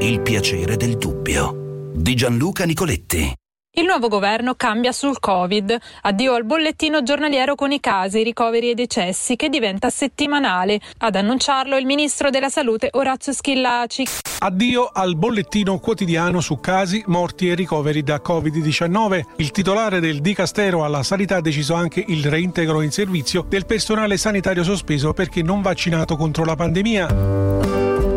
Il piacere del dubbio di Gianluca Nicoletti. Il nuovo governo cambia sul Covid. Addio al bollettino giornaliero con i casi, ricoveri e decessi, che diventa settimanale. Ad annunciarlo il ministro della Salute Orazio Schillaci. Addio al bollettino quotidiano su casi, morti e ricoveri da Covid-19. Il titolare del Dicastero alla Sanità ha deciso anche il reintegro in servizio del personale sanitario sospeso perché non vaccinato contro la pandemia.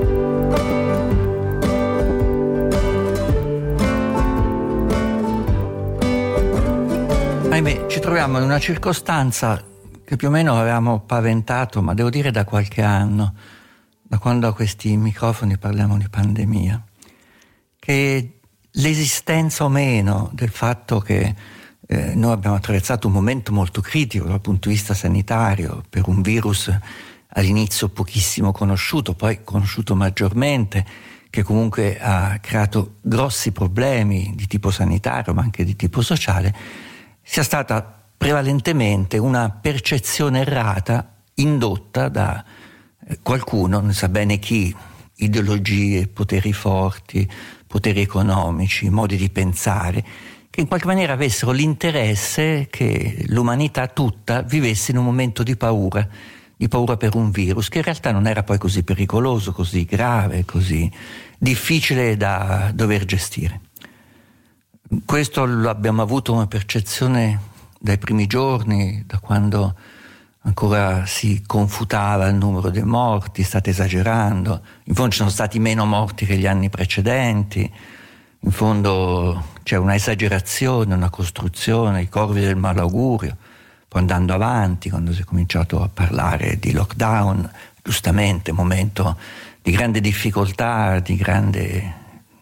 Ahimè, ci troviamo in una circostanza che più o meno avevamo paventato, ma devo dire da qualche anno, da quando a questi microfoni parliamo di pandemia, che l'esistenza o meno del fatto che noi abbiamo attraversato un momento molto critico dal punto di vista sanitario per un virus all'inizio pochissimo conosciuto, poi conosciuto maggiormente, che comunque ha creato grossi problemi di tipo sanitario ma anche di tipo sociale, sia stata prevalentemente una percezione errata indotta da qualcuno, non sa bene chi, ideologie, poteri forti, poteri economici, modi di pensare, che in qualche maniera avessero l'interesse che l'umanità tutta vivesse in un momento di paura per un virus che in realtà non era poi così pericoloso, così grave, così difficile da dover gestire. Questo lo abbiamo avuto come percezione dai primi giorni, da quando ancora si confutava il numero dei morti, state esagerando, in fondo ci sono stati meno morti che gli anni precedenti, in fondo c'è una esagerazione, una costruzione, i corvi del malaugurio, poi andando avanti, quando si è cominciato a parlare di lockdown, giustamente, momento di grande difficoltà, di grande,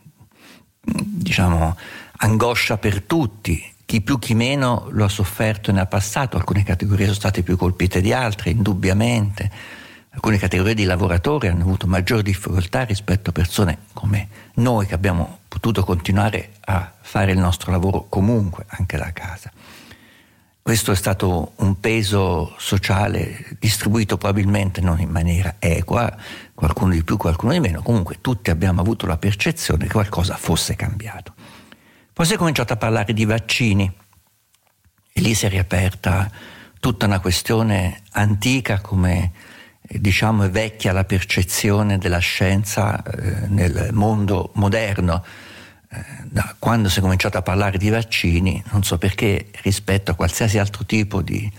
angoscia per tutti, chi più chi meno lo ha sofferto e ne ha passato, alcune categorie sono state più colpite di altre, indubbiamente, alcune categorie di lavoratori hanno avuto maggiori difficoltà rispetto a persone come noi che abbiamo potuto continuare a fare il nostro lavoro comunque, anche da casa. Questo è stato un peso sociale distribuito probabilmente non in maniera equa, qualcuno di più, qualcuno di meno, comunque tutti abbiamo avuto la percezione che qualcosa fosse cambiato. Poi si è cominciato a parlare di vaccini e lì si è riaperta tutta una questione antica, come è vecchia la percezione della scienza nel mondo moderno. Da quando si è cominciato a parlare di vaccini, non so perché, rispetto a qualsiasi altro tipo di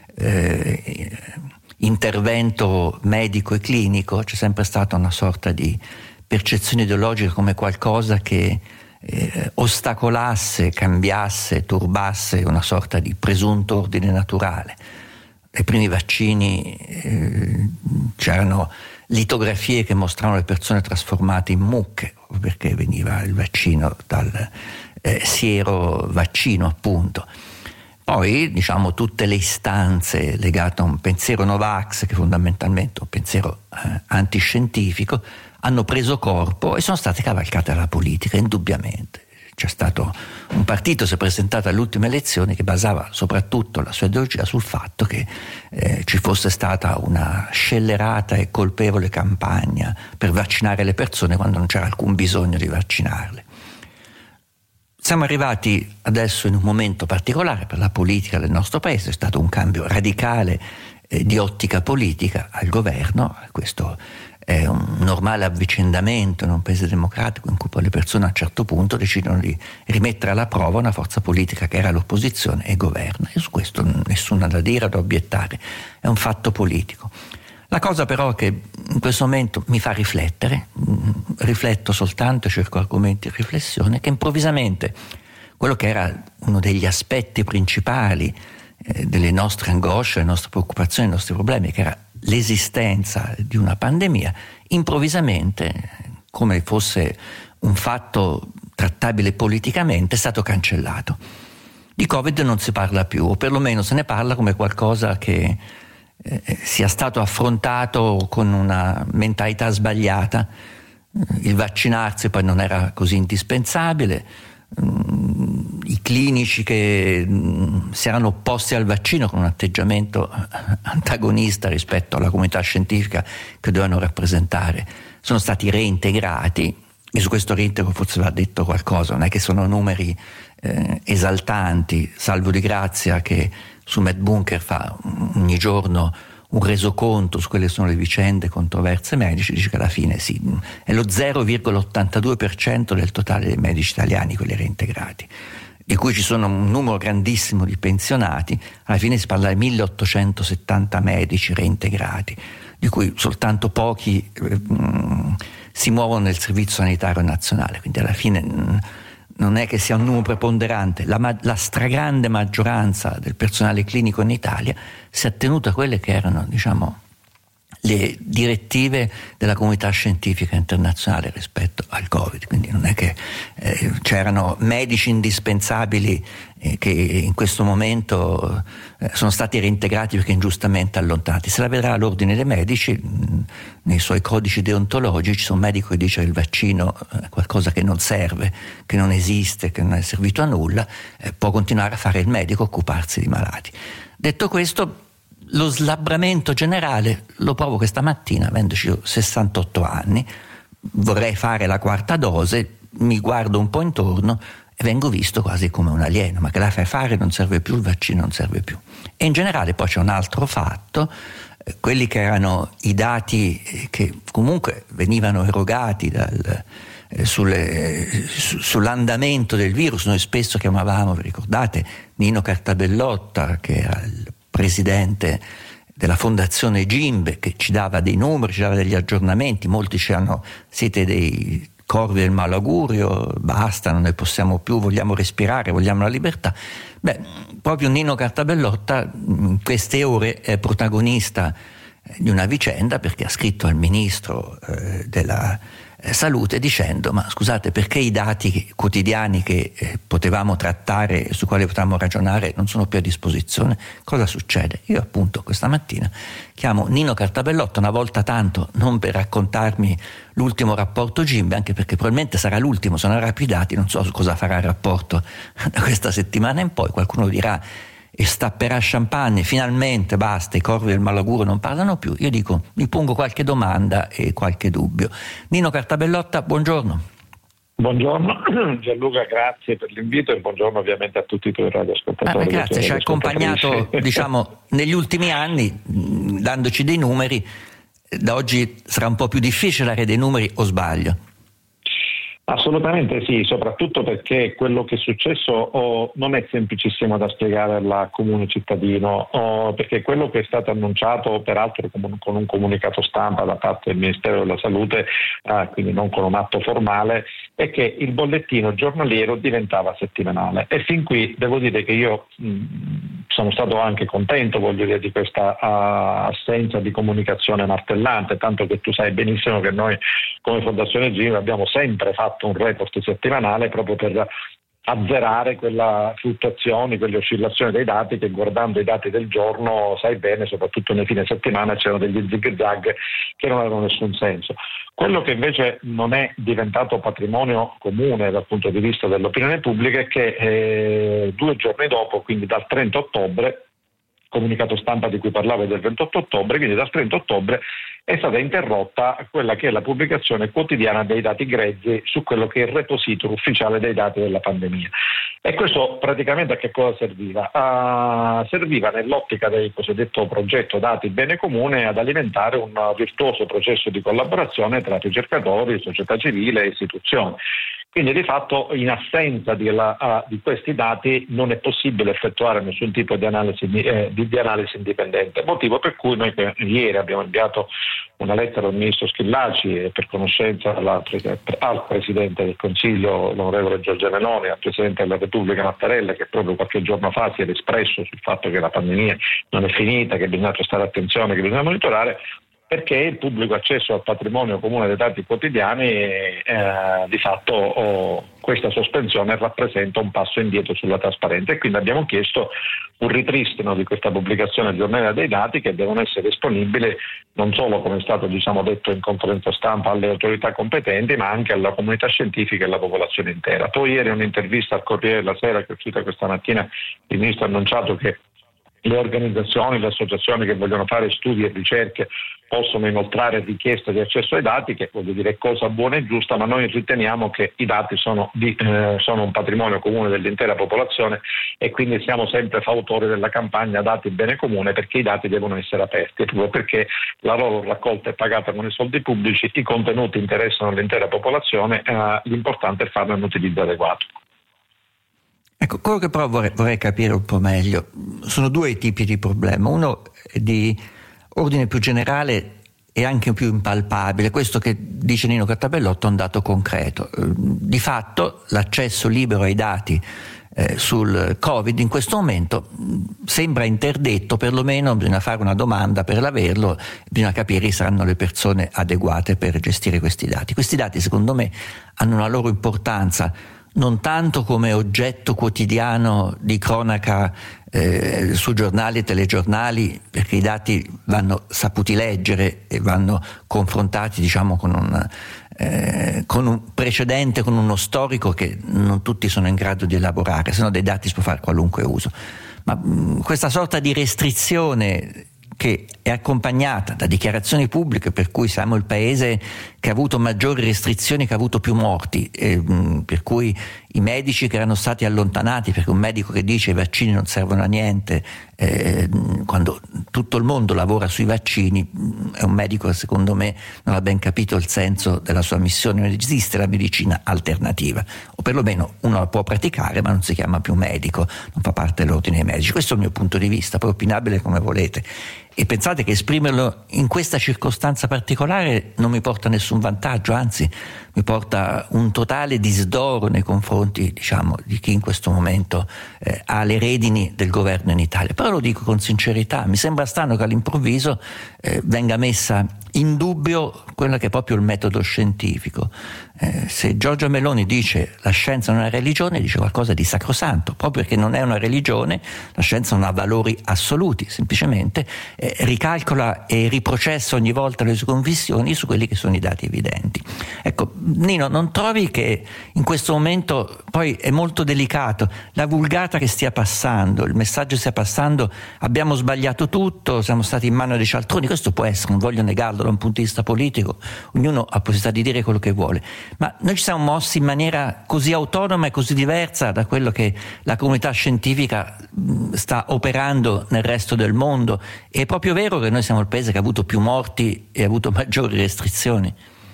intervento medico e clinico, c'è sempre stata una sorta di percezione ideologica come qualcosa che ostacolasse, cambiasse, turbasse una sorta di presunto ordine naturale. Ai primi vaccini c'erano litografie che mostravano le persone trasformate in mucche, perché veniva il vaccino dal siero vaccino, appunto. Poi, tutte le istanze legate a un pensiero Novax, che è fondamentalmente un pensiero antiscientifico, hanno preso corpo e sono state cavalcate dalla politica, indubbiamente. C'è stato un partito, si è presentato alle ultime elezioni, che basava soprattutto la sua ideologia sul fatto che ci fosse stata una scellerata e colpevole campagna per vaccinare le persone quando non c'era alcun bisogno di vaccinarle. Siamo arrivati adesso in un momento particolare per la politica del nostro paese, è stato un cambio radicale di ottica politica al governo, questo è un normale avvicendamento in un paese democratico in cui poi le persone a un certo punto decidono di rimettere alla prova una forza politica che era l'opposizione e governa, e su questo nessuno ha da dire, da obiettare, è un fatto politico. La cosa però che in questo momento mi fa riflettere, rifletto soltanto, cerco argomenti di riflessione, che improvvisamente quello che era uno degli aspetti principali delle nostre angosce, le nostre preoccupazioni, i nostri problemi, che era l'esistenza di una pandemia, improvvisamente, come fosse un fatto trattabile politicamente, è stato cancellato. Di Covid non si parla più, o perlomeno se ne parla come qualcosa che sia stato affrontato con una mentalità sbagliata. Il vaccinarsi poi non era così indispensabile, i clinici che si erano opposti al vaccino con un atteggiamento antagonista rispetto alla comunità scientifica che dovevano rappresentare sono stati reintegrati. e su questo reintegro forse va detto qualcosa, non è che sono numeri esaltanti, salvo Di Grazia che su MedBunker fa ogni giorno un resoconto su quelle che sono le vicende controverse medici, dice che alla fine sì, è lo 0,82% del totale dei medici italiani quelli reintegrati, di cui ci sono un numero grandissimo di pensionati. Alla fine si parla di 1870 medici reintegrati, di cui soltanto pochi si muovono nel servizio sanitario nazionale, quindi alla fine non è che sia un numero preponderante. La stragrande maggioranza del personale clinico in Italia si è attenuta a quelle che erano, diciamo, le direttive della comunità scientifica internazionale rispetto al Covid, quindi non è che c'erano medici indispensabili che in questo momento sono stati reintegrati perché ingiustamente allontanati. Se la vedrà all'ordine dei medici, nei suoi codici deontologici, c'è un medico che dice che il vaccino è qualcosa che non serve, che non esiste, che non è servito a nulla, può continuare a fare il medico, occuparsi di malati. Detto questo, lo slabbramento generale lo provo questa mattina, avendoci 68 anni, vorrei fare la quarta dose, mi guardo un po' intorno e vengo visto quasi come un alieno, ma che la fai fare non serve più, il vaccino non serve più. E in generale poi c'è un altro fatto, quelli che erano i dati che comunque venivano erogati sull'andamento del virus. Noi spesso chiamavamo, vi ricordate, Nino Cartabellotta, che era il presidente della fondazione Gimbe, che ci dava dei numeri, ci dava degli aggiornamenti. Molti dicevano: siete dei corvi del malaugurio, basta, non ne possiamo più, vogliamo respirare, vogliamo la libertà. Proprio Nino Cartabellotta in queste ore è protagonista di una vicenda, perché ha scritto al ministro della Salute dicendo: ma scusate, perché i dati quotidiani che potevamo trattare, su quali potevamo ragionare, non sono più a disposizione? Cosa succede? Io appunto questa mattina chiamo Nino Cartabellotta una volta tanto, non per raccontarmi l'ultimo rapporto Gimbe, anche perché probabilmente sarà l'ultimo, se non avrà più dati, non so cosa farà il rapporto da questa settimana in poi. Qualcuno dirà e stapperà champagne, finalmente basta, i corvi del malaugurio non parlano più. Io dico, mi pongo qualche domanda e qualche dubbio. Nino Cartabellotta, buongiorno. Buongiorno Gianluca, grazie per l'invito e buongiorno ovviamente a tutti i tuoi radioascoltatori. Grazie, ci ha accompagnato diciamo negli ultimi anni, dandoci dei numeri. Da oggi sarà un po' più difficile dare dei numeri, o sbaglio? Assolutamente sì, soprattutto perché quello che è successo non è semplicissimo da spiegare al comune cittadino, perché quello che è stato annunciato, peraltro con un comunicato stampa da parte del Ministero della Salute, quindi non con un atto formale, è che il bollettino giornaliero diventava settimanale. E fin qui devo dire che io sono stato anche contento, voglio dire, di questa assenza di comunicazione martellante, tanto che tu sai benissimo che noi come Fondazione Gimbe abbiamo sempre fatto un report settimanale proprio per azzerare quella fluttuazioni, quelle oscillazioni dei dati che, guardando i dati del giorno, sai bene, soprattutto nei fine settimana c'erano degli zig-zag che non avevano nessun senso. Quello che invece non è diventato patrimonio comune dal punto di vista dell'opinione pubblica è che 2 giorni dopo, quindi dal 30 ottobre, comunicato stampa di cui parlavo del 28 ottobre, quindi dal 30 ottobre è stata interrotta quella che è la pubblicazione quotidiana dei dati grezzi su quello che è il repository ufficiale dei dati della pandemia. E questo praticamente a che cosa serviva? Serviva nell'ottica del cosiddetto progetto Dati Bene Comune ad alimentare un virtuoso processo di collaborazione tra ricercatori, società civile e istituzioni. Quindi di fatto, in assenza di questi dati, non è possibile effettuare nessun tipo di analisi indipendente, motivo per cui noi ieri abbiamo inviato una lettera al ministro Schillaci per conoscenza al Presidente del Consiglio, l'onorevole Giorgia Meloni, al Presidente della Repubblica Mattarella, che proprio qualche giorno fa si era espresso sul fatto che la pandemia non è finita, che bisogna prestare attenzione, che bisogna monitorare, perché il pubblico accesso al patrimonio comune dei dati quotidiani di fatto questa sospensione rappresenta un passo indietro sulla trasparenza, e quindi abbiamo chiesto un ripristino di questa pubblicazione giornaliera dei dati, che devono essere disponibili non solo, come è stato detto in conferenza stampa, alle autorità competenti, ma anche alla comunità scientifica e alla popolazione intera. Poi ieri in un'intervista al Corriere della Sera che è uscita questa mattina, il ministro ha annunciato che le organizzazioni, le associazioni che vogliono fare studi e ricerche possono inoltrare richieste di accesso ai dati, che voglio dire è cosa buona e giusta, ma noi riteniamo che i dati sono un patrimonio comune dell'intera popolazione e quindi siamo sempre fautori della campagna Dati Bene Comune, perché i dati devono essere aperti, proprio perché la loro raccolta è pagata con i soldi pubblici, i contenuti interessano l'intera popolazione, l'importante è farne un utilizzo adeguato. Ecco, quello che però vorrei capire un po' meglio, sono due tipi di problema, uno è di ordine più generale e anche più impalpabile, questo che dice Nino Cartabellotto è un dato concreto, di fatto l'accesso libero ai dati sul Covid in questo momento sembra interdetto, perlomeno bisogna fare una domanda per averlo, bisogna capire se saranno le persone adeguate per gestire questi dati. Questi dati secondo me hanno una loro importanza non tanto come oggetto quotidiano di cronaca su giornali e telegiornali, perché i dati vanno saputi leggere e vanno confrontati, diciamo, con un precedente, con uno storico che non tutti sono in grado di elaborare, se no dei dati si può fare qualunque uso. Ma questa sorta di restrizione che è accompagnata da dichiarazioni pubbliche per cui siamo il paese che ha avuto maggiori restrizioni, che ha avuto più morti, per cui i medici che erano stati allontanati, perché un medico che dice i vaccini non servono a niente, quando tutto il mondo lavora sui vaccini, è un medico che secondo me non ha ben capito il senso della sua missione. Non esiste la medicina alternativa, o perlomeno uno la può praticare ma non si chiama più medico, non fa parte dell'ordine dei medici. Questo è il mio punto di vista, poi opinabile come volete, e pensate che esprimerlo in questa circostanza particolare non mi porta nessun vantaggio, anzi mi porta un totale disdoro nei confronti, diciamo, di chi in questo momento ha le redini del governo in Italia. Però lo dico con sincerità, mi sembra strano che all'improvviso venga messa in dubbio quello che è proprio il metodo scientifico. Se Giorgia Meloni dice la scienza non è religione, dice qualcosa di sacrosanto, proprio perché non è una religione, la scienza non ha valori assoluti, semplicemente ricalcola e riprocessa ogni volta le sue convinzioni su quelli che sono i dati evidenti. Ecco, Nino, non trovi che in questo momento poi è molto delicato la vulgata che stia passando, il messaggio stia passando, abbiamo sbagliato tutto, siamo stati in mano dei cialtroni? Questo può essere, non voglio negarlo da un punto di vista politico, ognuno ha possibilità di dire quello che vuole, ma noi ci siamo mossi in maniera così autonoma e così diversa da quello che la comunità scientifica sta operando nel resto del mondo. È proprio vero che noi siamo il paese che ha avuto più morti e ha avuto maggiori restrizioni?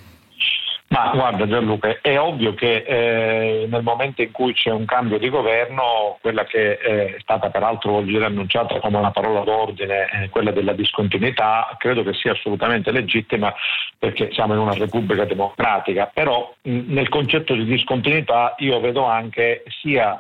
Ma guarda Gianluca, è ovvio che nel momento in cui c'è un cambio di governo, quella che è stata peraltro oggi annunciata come una parola d'ordine, quella della discontinuità, credo che sia assolutamente legittima, perché siamo in una repubblica democratica, però nel concetto di discontinuità io vedo anche sia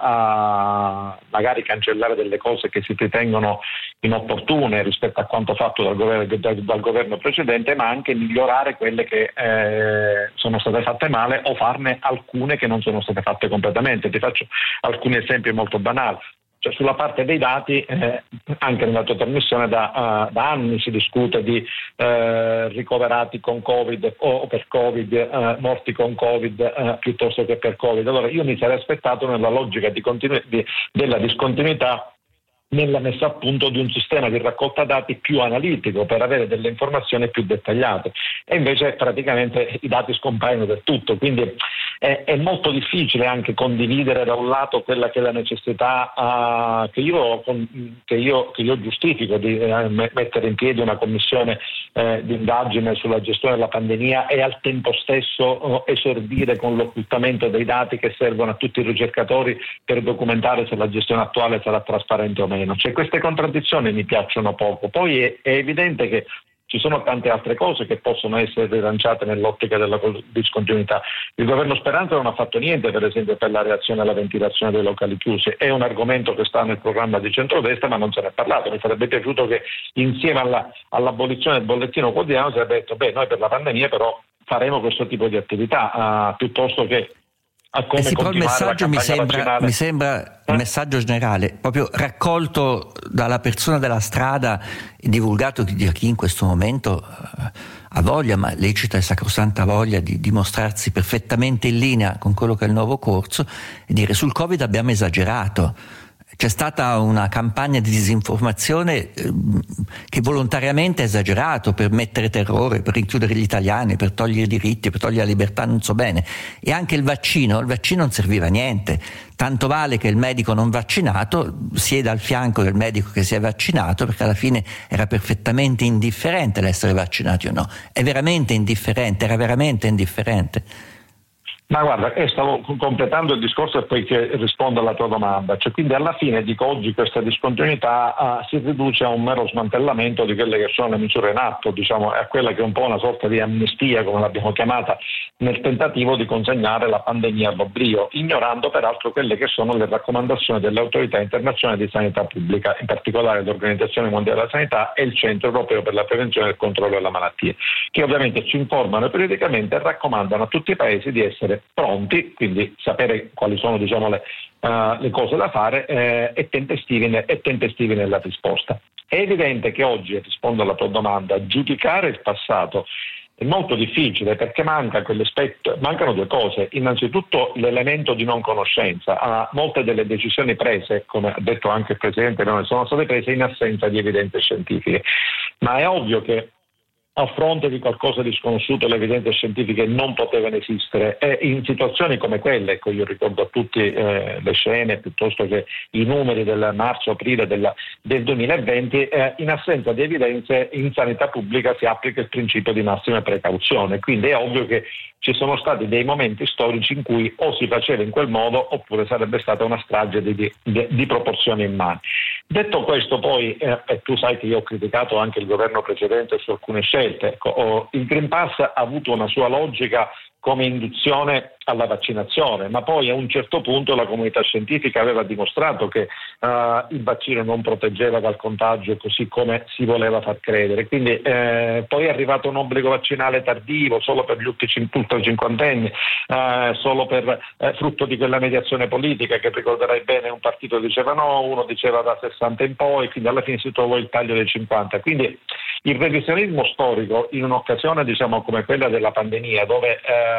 a magari cancellare delle cose che si ritengono inopportune rispetto a quanto fatto dal governo precedente, ma anche migliorare quelle che sono state fatte male o farne alcune che non sono state fatte completamente. Ti faccio alcuni esempi molto banali. Cioè, sulla parte dei dati, anche nella tua trasmissione da anni si discute di ricoverati con Covid o per Covid, morti con Covid piuttosto che per Covid. Allora io mi sarei aspettato, nella logica della discontinuità, nella messa a punto di un sistema di raccolta dati più analitico per avere delle informazioni più dettagliate, e invece praticamente i dati scompaiono del tutto, quindi è molto difficile anche condividere da un lato quella che è la necessità che io giustifico di mettere in piedi una commissione di indagine sulla gestione della pandemia e al tempo stesso esordire con l'occultamento dei dati che servono a tutti i ricercatori per documentare se la gestione attuale sarà trasparente o meno. Cioè, queste contraddizioni mi piacciono poco. Poi è evidente che ci sono tante altre cose che possono essere rilanciate nell'ottica della discontinuità. Il governo Speranza non ha fatto niente, per esempio, per la reazione alla ventilazione dei locali chiusi. È un argomento che sta nel programma di centrodestra, ma non se ne è parlato. Mi sarebbe piaciuto che insieme all'abolizione del bollettino quotidiano si sarebbe detto: noi per la pandemia però faremo questo tipo di attività, piuttosto che sì, però il messaggio mi sembra un messaggio generale, proprio raccolto dalla persona della strada e divulgato da chi in questo momento ha voglia, ma lecita e sacrosanta voglia di dimostrarsi perfettamente in linea con quello che è il nuovo corso, e dire: sul Covid abbiamo esagerato. c'è stata una campagna di disinformazione che volontariamente ha esagerato per mettere terrore, per rinchiudere gli italiani, per togliere i diritti, per togliere la libertà, non so bene. E anche il vaccino non serviva a niente. Tanto vale che il medico non vaccinato sieda al fianco del medico che si è vaccinato, perché alla fine era perfettamente indifferente l'essere vaccinati o no. Era veramente indifferente. Ma guarda, stavo completando il discorso e poi che rispondo alla tua domanda. Quindi alla fine dico, oggi questa discontinuità si riduce a un mero smantellamento di quelle che sono le misure in atto, a quella che è un po' una sorta di amnistia, come l'abbiamo chiamata, nel tentativo di consegnare la pandemia all'oblio, ignorando peraltro quelle che sono le raccomandazioni delle autorità internazionali di sanità pubblica, in particolare l'Organizzazione Mondiale della Sanità e il Centro Europeo per la Prevenzione e il Controllo della Malattia, che ovviamente ci informano periodicamente e raccomandano a tutti i paesi di essere pronti, quindi sapere quali sono le cose da fare e tempestivi nella risposta. È evidente che oggi, rispondo alla tua domanda, giudicare il passato è molto difficile, perché mancano due cose. Innanzitutto l'elemento di non conoscenza. Molte delle decisioni prese, come ha detto anche il Presidente, non sono state prese in assenza di evidenze scientifiche, ma è ovvio che a fronte di qualcosa di sconosciuto le evidenze scientifiche non potevano esistere, e in situazioni come quelle, io ricordo a tutti le scene piuttosto che i numeri del marzo-aprile del 2020, in assenza di evidenze in sanità pubblica si applica il principio di massima precauzione, quindi è ovvio che ci sono stati dei momenti storici in cui o si faceva in quel modo oppure sarebbe stata una strage di proporzioni immani. Detto questo, poi, e tu sai che io ho criticato anche il governo precedente su alcune scelte, il Green Pass ha avuto una sua logica come induzione alla vaccinazione, ma poi a un certo punto la comunità scientifica aveva dimostrato che il vaccino non proteggeva dal contagio così come si voleva far credere, quindi poi è arrivato un obbligo vaccinale tardivo solo per gli ultracinquantenni, solo per frutto di quella mediazione politica che ricorderai bene, un partito diceva no, uno diceva da 60 in poi, quindi alla fine si trovò il taglio dei 50, quindi il revisionismo storico in un'occasione come quella della pandemia, dove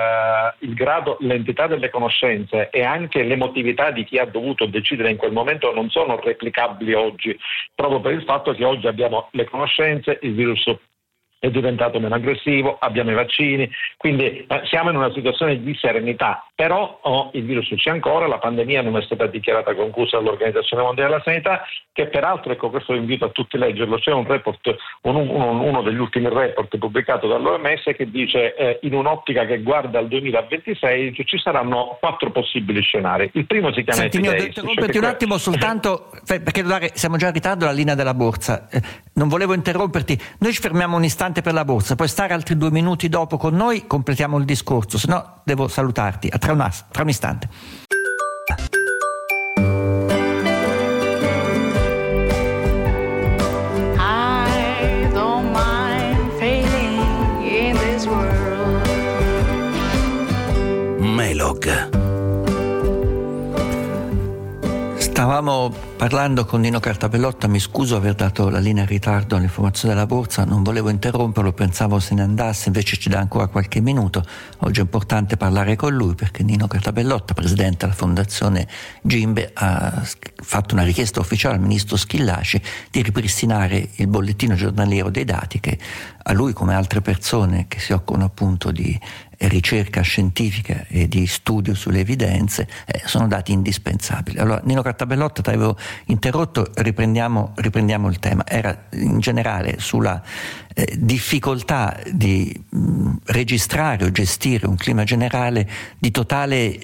l'entità delle conoscenze e anche l'emotività di chi ha dovuto decidere in quel momento non sono replicabili oggi, proprio per il fatto che oggi abbiamo le conoscenze, il virus è diventato meno aggressivo, abbiamo i vaccini, quindi siamo in una situazione di serenità, però il virus c'è ancora, la pandemia non è stata dichiarata conclusa dall'Organizzazione Mondiale della Sanità, che peraltro, questo invito a tutti a leggerlo, c'è un report, uno degli ultimi report pubblicato dall'OMS che dice in un'ottica che guarda al 2026 ci saranno 4 possibili scenari. Il primo si chiama Senti, devo interromperti un attimo soltanto, perché siamo già in ritardo alla linea della borsa. Non volevo interromperti, noi ci fermiamo un istante per la borsa, puoi stare altri 2 minuti dopo con noi, completiamo il discorso, se no devo salutarti. Tra un istante. I don't mind failing in this world. Melog. Stavamo parlando con Nino Cartabellotta, mi scuso aver dato la linea in ritardo all'informazione della borsa, non volevo interromperlo, pensavo se ne andasse, invece ci dà ancora qualche minuto. Oggi è importante parlare con lui perché Nino Cartabellotta, presidente della Fondazione Gimbe, ha fatto una richiesta ufficiale al ministro Schillaci di ripristinare il bollettino giornaliero dei dati che a lui, come altre persone che si occupano appunto di ricerca scientifica e di studio sulle evidenze, sono dati indispensabili. Allora, Nino Cartabellotta, ti avevo interrotto, riprendiamo il tema. Era in generale sulla difficoltà di registrare o gestire un clima generale di totale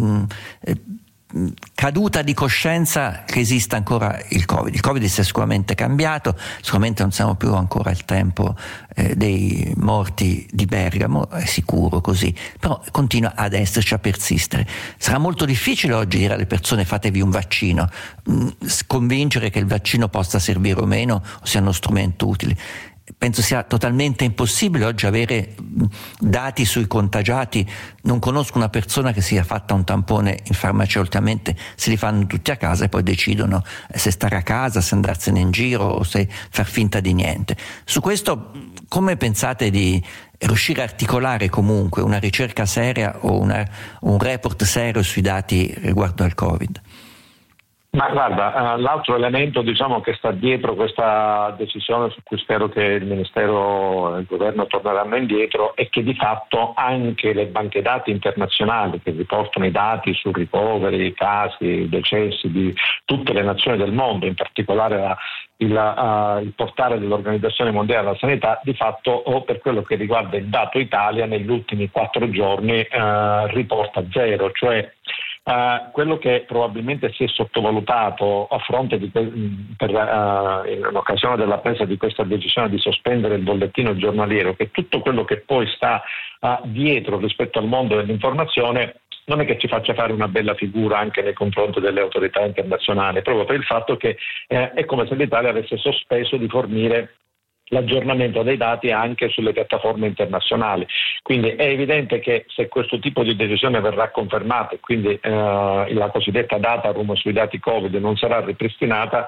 caduta di coscienza che esista ancora il Covid. Il Covid si è sicuramente cambiato, sicuramente non siamo più ancora al tempo dei morti di Bergamo, è sicuro così, però continua ad esserci, a persistere. Sarà molto difficile oggi dire alle persone fatevi un vaccino, convincere che il vaccino possa servire o meno o sia uno strumento utile. Penso sia totalmente impossibile oggi avere dati sui contagiati. Non conosco una persona che sia fatta un tampone in farmacia, ultimamente se li fanno tutti a casa e poi decidono se stare a casa, se andarsene in giro o se far finta di niente. Su questo come pensate di riuscire a articolare comunque una ricerca seria o un report serio sui dati riguardo al Covid? Ma guarda, l'altro elemento che sta dietro questa decisione, su cui spero che il Ministero e il Governo torneranno indietro, è che di fatto anche le banche dati internazionali che riportano i dati su ricoveri, casi, decessi di tutte le nazioni del mondo, in particolare il portale dell'Organizzazione Mondiale della Sanità, di fatto, o per quello che riguarda il dato Italia, negli ultimi 4 giorni riporta 0, cioè quello che probabilmente si è sottovalutato a fronte in occasione della presa di questa decisione di sospendere il bollettino giornaliero, che tutto quello che poi sta dietro rispetto al mondo dell'informazione non è che ci faccia fare una bella figura anche nei confronti delle autorità internazionali, proprio per il fatto che è come se l'Italia avesse sospeso di fornire l'aggiornamento dei dati anche sulle piattaforme internazionali. Quindi è evidente che se questo tipo di decisione verrà confermata e quindi la cosiddetta data room sui dati Covid non sarà ripristinata,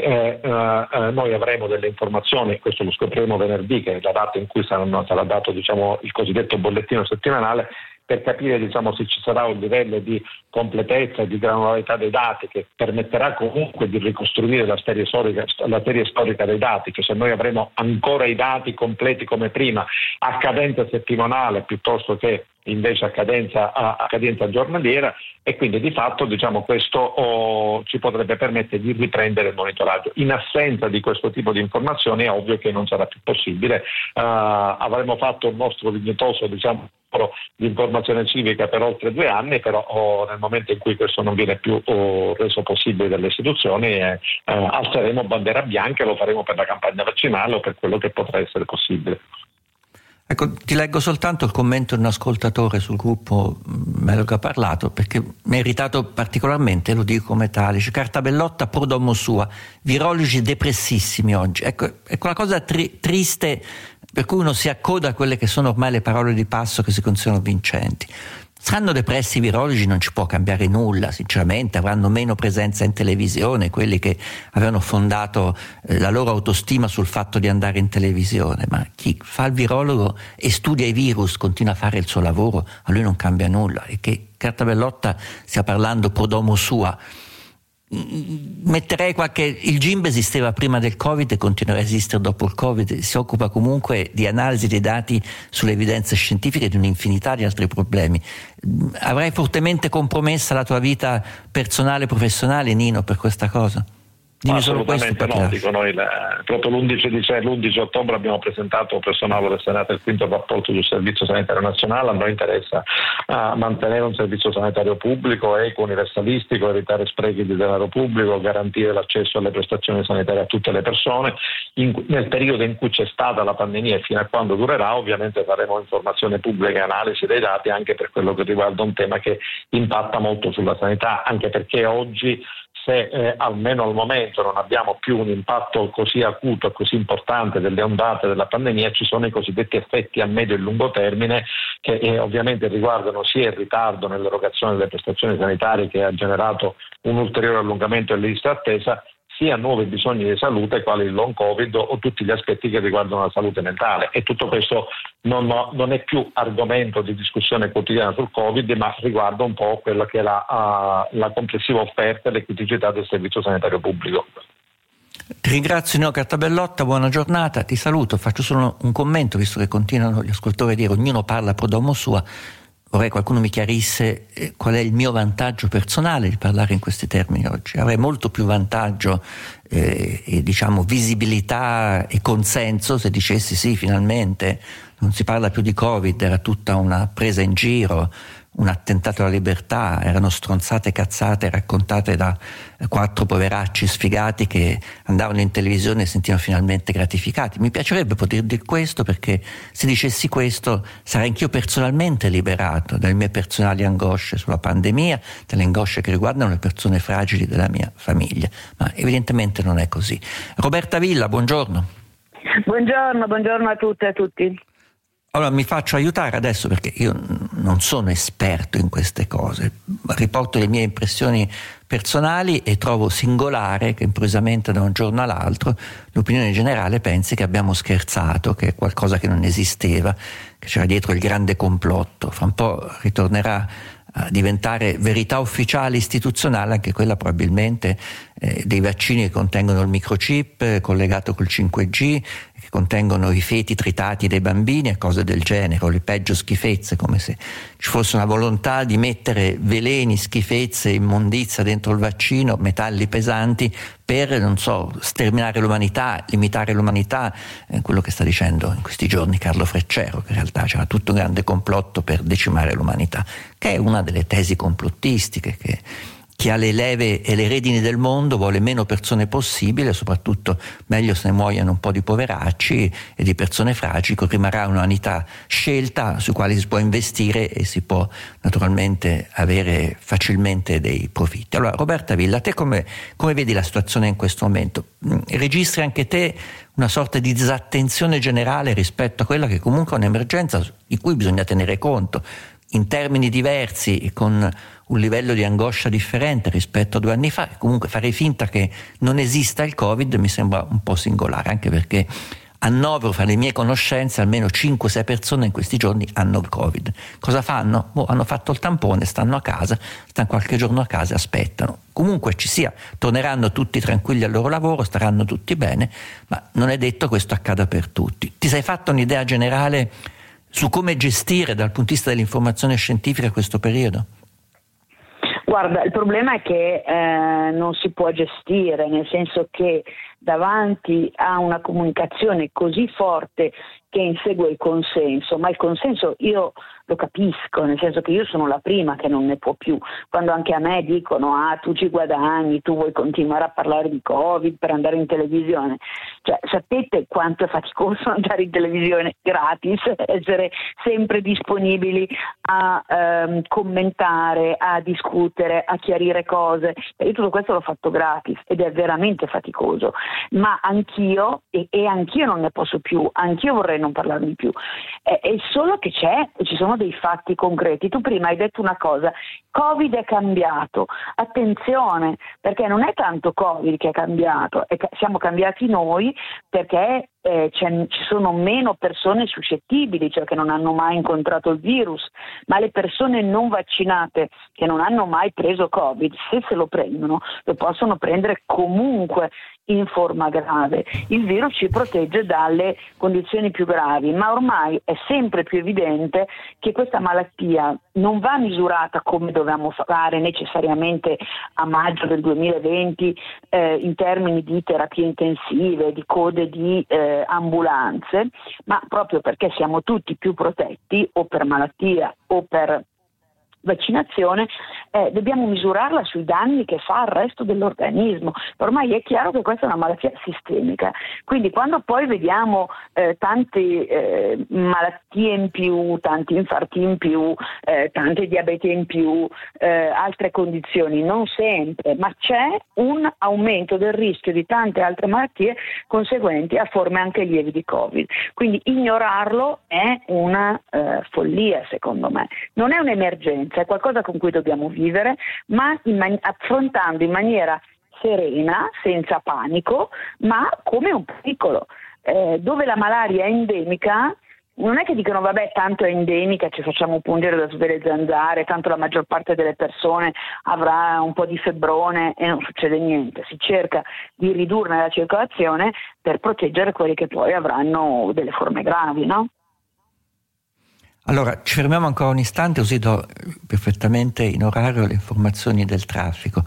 noi avremo delle informazioni, questo lo scopriremo venerdì, che è la data in cui sarà dato il cosiddetto bollettino settimanale, per capire se ci sarà un livello di completezza e di granularità dei dati che permetterà comunque di ricostruire la serie storica dei dati, cioè se noi avremo ancora i dati completi come prima a cadenza settimanale piuttosto che invece a cadenza giornaliera, e quindi di fatto questo ci potrebbe permettere di riprendere il monitoraggio. In assenza di questo tipo di informazioni è ovvio che non sarà più possibile. Avremo fatto il nostro dignitoso di informazione civica per oltre 2 anni, però nel momento in cui questo non viene più reso possibile dalle istituzioni alzeremo bandiera bianca e lo faremo per la campagna vaccinale o per quello che potrà essere possibile. Ecco, ti leggo soltanto il commento di un ascoltatore sul gruppo Melo che ha parlato, perché mi ha irritato particolarmente, lo dico come tale. Dice: Cartabellotta pro domo sua, virologi depressissimi oggi. Ecco, è quella cosa triste per cui uno si accoda a quelle che sono ormai le parole di passo che si considerano vincenti. Saranno depressi i virologi, non ci può cambiare nulla, sinceramente, avranno meno presenza in televisione quelli che avevano fondato la loro autostima sul fatto di andare in televisione, ma chi fa il virologo e studia i virus, continua a fare il suo lavoro, a lui non cambia nulla. E che Cartabellotta stia parlando pro domo sua, metterei il GIMB esisteva prima del Covid e continuerà a esistere dopo il Covid, si occupa comunque di analisi dei dati sulle evidenze scientifiche e di un'infinità di altri problemi. Avrai fortemente compromessa la tua vita personale e professionale, Nino, per questa cosa? Dimmi solo questo. Assolutamente no, dico noi proprio l'11 ottobre abbiamo presentato presso l'Aula del Senato il 5° rapporto sul Servizio Sanitario Nazionale. A noi interessa mantenere un servizio sanitario pubblico, equo, universalistico, evitare sprechi di denaro pubblico, garantire l'accesso alle prestazioni sanitarie a tutte le persone. Nel periodo in cui c'è stata la pandemia e fino a quando durerà, ovviamente faremo informazione pubblica e analisi dei dati anche per quello che riguarda un tema che impatta molto sulla sanità, anche perché oggi, se almeno al momento non abbiamo più un impatto così acuto e così importante delle ondate della pandemia, ci sono i cosiddetti effetti a medio e lungo termine che ovviamente riguardano sia il ritardo nell'erogazione delle prestazioni sanitarie, che ha generato un ulteriore allungamento delle liste d'attesa, sia nuovi bisogni di salute quali il long Covid o tutti gli aspetti che riguardano la salute mentale, e tutto questo non è più argomento di discussione quotidiana sul Covid, ma riguarda un po' quella che è la complessiva offerta e le criticità del servizio sanitario pubblico. Ti ringrazio, Nino Cartabellotta, buona giornata, ti saluto, faccio solo un commento visto che continuano gli ascoltatori a dire ognuno parla pro domo sua. Vorrei qualcuno mi chiarisse qual è il mio vantaggio personale di parlare in questi termini oggi. Avrei molto più vantaggio e visibilità e consenso se dicessi sì, finalmente non si parla più di Covid, era tutta una presa in giro, un attentato alla libertà, erano stronzate cazzate raccontate da 4 poveracci sfigati che andavano in televisione e si sentivano finalmente gratificati. Mi piacerebbe poter dire questo, perché se dicessi questo sarei anch'io personalmente liberato dalle mie personali angosce sulla pandemia, dalle angosce che riguardano le persone fragili della mia famiglia, ma evidentemente non è così. Roberta Villa, buongiorno. Buongiorno a tutte e a tutti. Allora mi faccio aiutare adesso, perché io non sono esperto in queste cose, riporto le mie impressioni personali e trovo singolare che improvvisamente da un giorno all'altro l'opinione generale pensi che abbiamo scherzato, che è qualcosa che non esisteva, che c'era dietro il grande complotto. Fra un po' ritornerà a diventare verità ufficiale istituzionale anche quella probabilmente dei vaccini che contengono il microchip collegato col 5G, che contengono i feti tritati dei bambini e cose del genere, o le peggio schifezze, come se ci fosse una volontà di mettere veleni, schifezze, immondizia dentro il vaccino, metalli pesanti, per, non so, sterminare l'umanità, limitare l'umanità, quello che sta dicendo in questi giorni Carlo Freccero, che in realtà c'era tutto un grande complotto per decimare l'umanità, che è una delle tesi complottistiche, che chi ha le leve e le redini del mondo vuole meno persone possibile, soprattutto meglio se ne muoiano un po' di poveracci e di persone fragili, rimarrà un'umanità scelta su quale si può investire e si può naturalmente avere facilmente dei profitti. Allora, Roberta Villa, te come vedi la situazione in questo momento? Registri anche te una sorta di disattenzione generale rispetto a quella che comunque è un'emergenza di cui bisogna tenere conto in termini diversi e con un livello di angoscia differente rispetto a 2 anni fa? Comunque fare finta che non esista il Covid mi sembra un po' singolare, anche perché annovero fra le mie conoscenze almeno 5-6 persone in questi giorni hanno il Covid. Cosa fanno? Hanno fatto il tampone, stanno a casa, stanno qualche giorno a casa e aspettano. Comunque ci sia, torneranno tutti tranquilli al loro lavoro, staranno tutti bene, ma non è detto che questo accada per tutti. Ti sei fatto un'idea generale su come gestire dal punto di vista dell'informazione scientifica questo periodo? Guarda, il problema è che non si può gestire, nel senso che davanti a una comunicazione così forte che insegue il consenso, ma il consenso io lo capisco, nel senso che io sono la prima che non ne può più, quando anche a me dicono tu ci guadagni, tu vuoi continuare a parlare di Covid per andare in televisione, cioè sapete quanto è faticoso andare in televisione gratis, essere sempre disponibili a commentare, a discutere, a chiarire cose, e io tutto questo l'ho fatto gratis ed è veramente faticoso, ma anch'io e anch'io non ne posso più, anch'io vorrei non parlarne più, è solo che ci sono dei fatti concreti. Tu prima hai detto una cosa, Covid è cambiato, attenzione, perché non è tanto Covid che è cambiato, siamo cambiati noi perché ci sono meno persone suscettibili, cioè che non hanno mai incontrato il virus, ma le persone non vaccinate che non hanno mai preso Covid, se lo prendono, lo possono prendere comunque in forma grave. Il virus ci protegge dalle condizioni più gravi, ma ormai è sempre più evidente che questa malattia non va misurata come dovevamo fare necessariamente a maggio del 2020 in termini di terapie intensive, di code di ambulanze, ma proprio perché siamo tutti più protetti o per malattia o per vaccinazione, dobbiamo misurarla sui danni che fa al resto dell'organismo. Ormai è chiaro che questa è una malattia sistemica, quindi quando poi vediamo tante malattie in più, tanti infarti in più, tante diabete in più, altre condizioni, non sempre, ma c'è un aumento del rischio di tante altre malattie conseguenti a forme anche lievi di Covid. Quindi ignorarlo è una follia, secondo me. Non è un'emergenza, è qualcosa con cui dobbiamo vivere, ma affrontando in maniera serena, senza panico, ma come un pericolo. Dove la malaria è endemica, non è che dicono vabbè tanto è endemica, ci facciamo pungere da delle zanzare, tanto la maggior parte delle persone avrà un po' di febbrone e non succede niente. Si cerca di ridurne la circolazione per proteggere quelli che poi avranno delle forme gravi, no? Allora, ci fermiamo ancora un istante, così do perfettamente in orario le informazioni del traffico.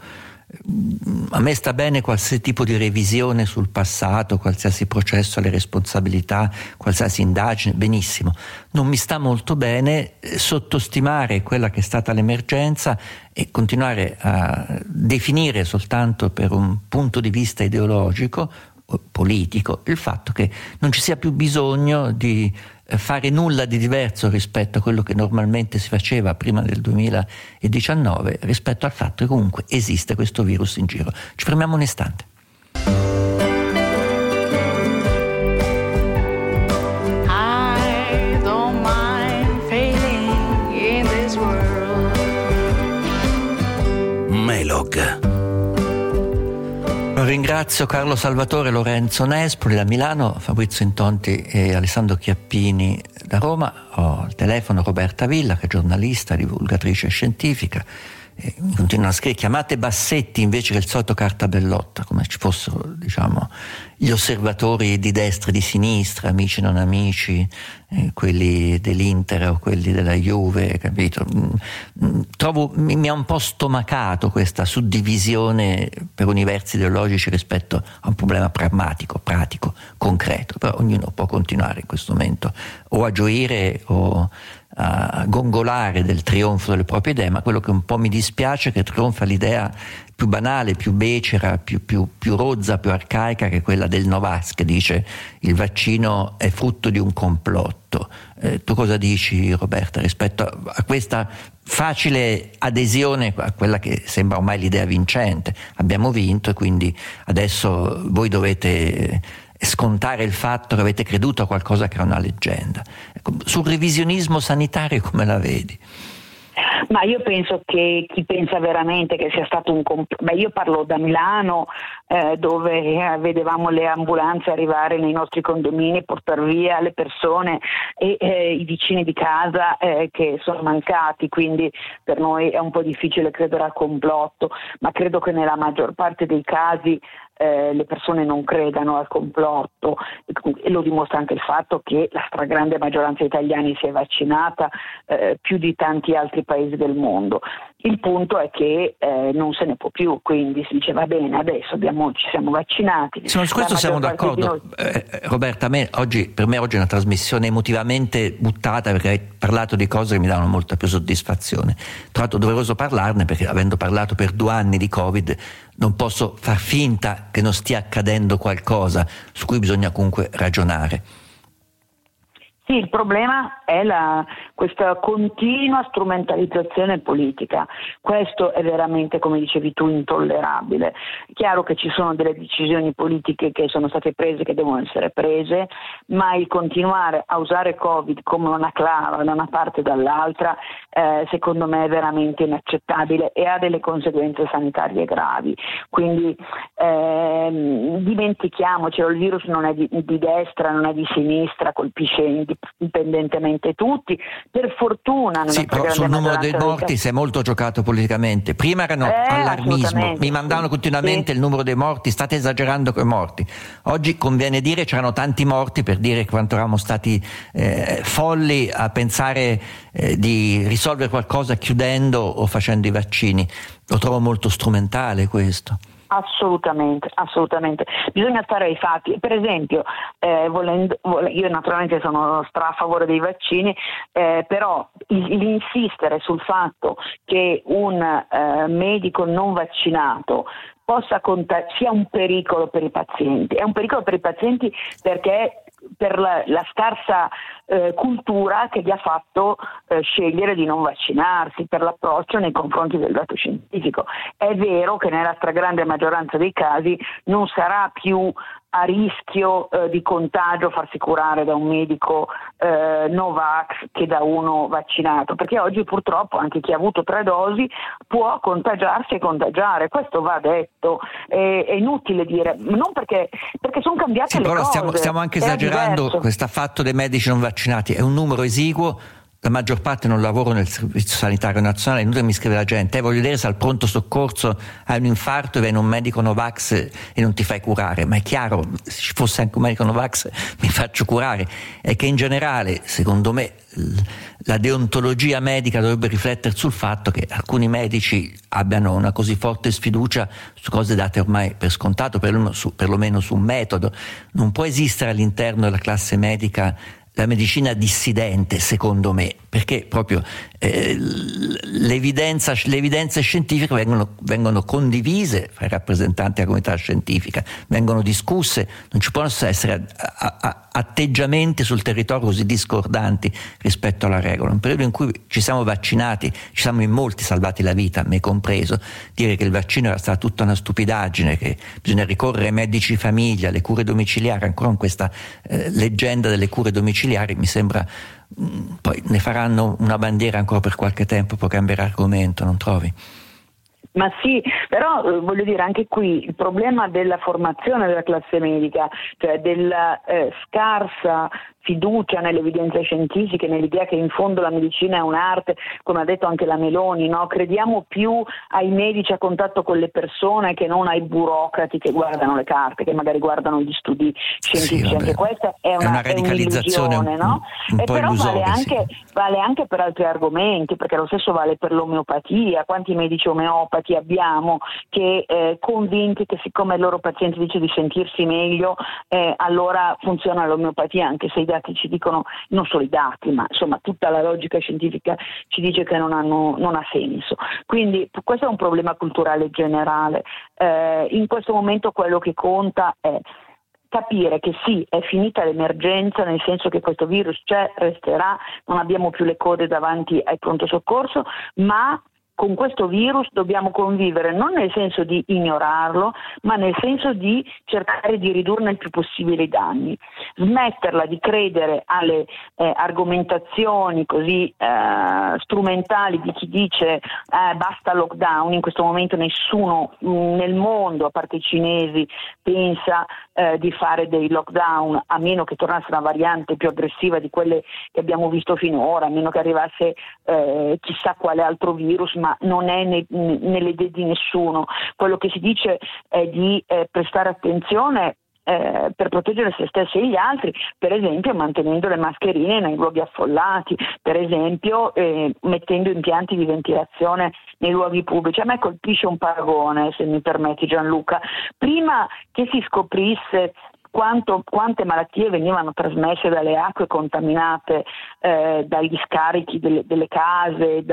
A me sta bene qualsiasi tipo di revisione sul passato, qualsiasi processo alle responsabilità, qualsiasi indagine, benissimo. Non mi sta molto bene sottostimare quella che è stata l'emergenza e continuare a definire soltanto per un punto di vista ideologico, politico, il fatto che non ci sia più bisogno di fare nulla di diverso rispetto a quello che normalmente si faceva prima del 2019, rispetto al fatto che comunque esiste questo virus in giro. Ci fermiamo un istante. I don't mind failing in this world. Melog. Ringrazio Carlo Salvatore, Lorenzo Nespoli da Milano, Fabrizio Intonti e Alessandro Chiappini da Roma ho al telefono Roberta Villa, che è giornalista, divulgatrice scientifica. Mi continuano a scrivere: chiamate Bassetti invece che il solito Cartabellotta, come ci fossero, diciamo, gli osservatori di destra e di sinistra, amici non amici, quelli dell'Inter o quelli della Juve, capito? Mi ha un po' stomacato questa suddivisione per universi ideologici rispetto a un problema pragmatico, pratico, concreto. Però ognuno può continuare in questo momento o a gioire o a gongolare del trionfo delle proprie idee, ma quello che un po' mi dispiace è che trionfa l'idea più banale, più becera, più rozza, più arcaica, che è quella del Novax, che dice il vaccino è frutto di un complotto. Tu cosa dici, Roberta, rispetto a questa facile adesione a quella che sembra ormai l'idea vincente? Abbiamo vinto e quindi adesso voi dovete scontare il fatto che avete creduto a qualcosa che era una leggenda. Ecco, sul revisionismo sanitario come la vedi? Ma io penso che chi pensa veramente che sia stato un io parlo da Milano, dove vedevamo le ambulanze arrivare nei nostri condomini e portare via le persone e i vicini di casa che sono mancati, quindi per noi è un po' difficile credere al complotto, ma credo che nella maggior parte dei casi le persone non credano al complotto, e lo dimostra anche il fatto che la stragrande maggioranza degli italiani si è vaccinata più di tanti altri paesi del mondo. Il punto è che non se ne può più, quindi si dice va bene, adesso ci siamo vaccinati. Su questo siamo d'accordo. Roberta, per me oggi è una trasmissione emotivamente buttata, perché hai parlato di cose che mi danno molta più soddisfazione. Tra l'altro doveroso parlarne, perché avendo parlato per 2 anni di Covid non posso far finta che non stia accadendo qualcosa su cui bisogna comunque ragionare. Sì, il problema è questa continua strumentalizzazione politica. Questo è veramente, come dicevi tu, intollerabile. È chiaro che ci sono delle decisioni politiche che sono state prese, che devono essere prese, ma il continuare a usare Covid come una clava da una parte e dall'altra, secondo me è veramente inaccettabile e ha delle conseguenze sanitarie gravi. Quindi dimentichiamocelo, il virus non è di destra, non è di sinistra, colpisce indipendentemente tutti. Per fortuna sì, però sul numero dei morti si è molto giocato politicamente. Prima erano allarmismo, mi mandavano continuamente il numero dei morti, state esagerando con i morti. Oggi conviene dire c'erano tanti morti per dire quanto eravamo stati folli a pensare di risolvere qualcosa chiudendo o facendo i vaccini. Lo trovo molto strumentale questo. Assolutamente, bisogna stare ai fatti. Per esempio, io naturalmente sono a favore dei vaccini, però l'insistere sul fatto che un medico non vaccinato sia un pericolo per i pazienti. È un pericolo per i pazienti perché per la scarsa cultura che gli ha fatto scegliere di non vaccinarsi, per l'approccio nei confronti del dato scientifico. È vero che nella stragrande maggioranza dei casi non sarà più a rischio di contagio farsi curare da un medico Novax che da uno vaccinato, perché oggi purtroppo anche chi ha avuto 3 dosi può contagiarsi e contagiare, questo va detto, è inutile dire, non perché sono cambiate le cose. Stiamo anche esagerando questo fatto dei medici non vaccinati, è un numero esiguo. La maggior parte non lavoro nel Servizio Sanitario Nazionale, inutile mi scrive la gente, voglio vedere se al pronto soccorso hai un infarto e viene un medico Novax e non ti fai curare, ma è chiaro, se ci fosse anche un medico Novax mi faccio curare. È che in generale, secondo me, la deontologia medica dovrebbe riflettere sul fatto che alcuni medici abbiano una così forte sfiducia su cose date ormai per scontato, perlomeno su un metodo. Non può esistere all'interno della classe medica la medicina dissidente, secondo me, perché proprio le evidenze scientifiche vengono condivise fra i rappresentanti della comunità scientifica, vengono discusse, non ci possono essere atteggiamenti sul territorio così discordanti rispetto alla regola. Un periodo in cui ci siamo vaccinati, ci siamo in molti salvati la vita, me compreso. Dire che il vaccino era stata tutta una stupidaggine, che bisogna ricorrere ai medici di famiglia, alle cure domiciliari, ancora con questa leggenda delle cure domiciliari, mi sembra poi ne faranno una bandiera ancora per qualche tempo, poi cambierà argomento, non trovi? Ma sì, però voglio dire anche qui il problema della formazione della classe medica, cioè della scarsa fiducia nelle evidenze scientifiche, nell'idea che in fondo la medicina è un'arte, come ha detto anche la Meloni, no? Crediamo più ai medici a contatto con le persone che non ai burocrati che guardano le carte, che magari guardano gli studi scientifici. Sì, anche questa è una radicalizzazione no? un po' però illusoria, vale anche per altri argomenti, perché lo stesso vale per l'omeopatia. Quanti medici omeopati abbiamo che convinti che siccome il loro paziente dice di sentirsi meglio, allora funziona l'omeopatia, anche se i dati ci dicono, non solo i dati, ma insomma tutta la logica scientifica ci dice che non ha senso. Quindi questo è un problema culturale generale. In questo momento quello che conta è capire che sì, è finita l'emergenza, nel senso che questo virus c'è, resterà, non abbiamo più le code davanti ai pronto soccorso, ma con questo virus dobbiamo convivere non nel senso di ignorarlo, ma nel senso di cercare di ridurne il più possibile i danni. Smetterla di credere alle argomentazioni così strumentali di chi dice basta lockdown. In questo momento nessuno nel mondo, a parte i cinesi, pensa di fare dei lockdown, a meno che tornasse una variante più aggressiva di quelle che abbiamo visto finora, a meno che arrivasse chissà quale altro virus, ma non è nelle idee di nessuno. Quello che si dice è di prestare attenzione per proteggere se stessi e gli altri, per esempio mantenendo le mascherine nei luoghi affollati, per esempio mettendo impianti di ventilazione nei luoghi pubblici. A me colpisce un paragone, se mi permetti Gianluca. Prima che si scoprisse quante malattie venivano trasmesse dalle acque contaminate, dagli scarichi delle case,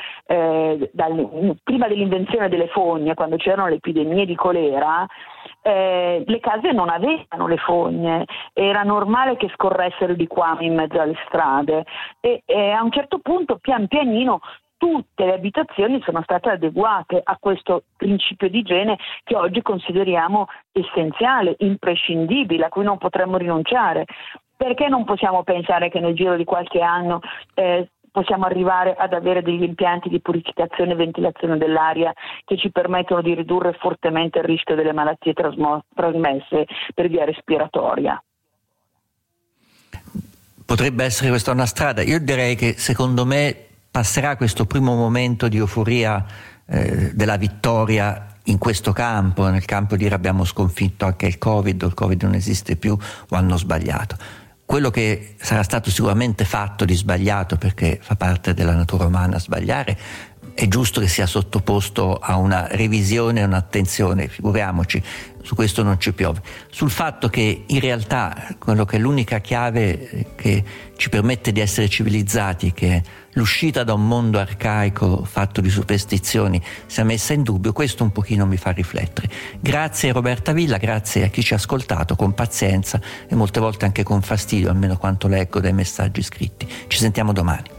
prima dell'invenzione delle fogne, quando c'erano le epidemie di colera, le case non avevano le fogne, era normale che scorressero i liquami in mezzo alle strade e a un certo punto pian pianino tutte le abitazioni sono state adeguate a questo principio di igiene che oggi consideriamo essenziale, imprescindibile, a cui non potremmo rinunciare. Perché non possiamo pensare che nel giro di qualche anno possiamo arrivare ad avere degli impianti di purificazione e ventilazione dell'aria che ci permettono di ridurre fortemente il rischio delle malattie trasmesse per via respiratoria? Potrebbe essere questa una strada. Io direi che secondo me passerà questo primo momento di euforia della vittoria in questo campo, nel campo di dire abbiamo sconfitto anche il Covid, o il Covid non esiste più, o hanno sbagliato. Quello che sarà stato sicuramente fatto di sbagliato, perché fa parte della natura umana sbagliare, è giusto che sia sottoposto a una revisione e un'attenzione, figuriamoci, su questo non ci piove. Sul fatto che in realtà quello che è l'unica chiave che ci permette di essere civilizzati, che è l'uscita da un mondo arcaico fatto di superstizioni, sia messa in dubbio, questo un pochino mi fa riflettere. Grazie Roberta Villa, grazie a chi ci ha ascoltato con pazienza e molte volte anche con fastidio, almeno quanto leggo dai messaggi scritti. Ci sentiamo domani.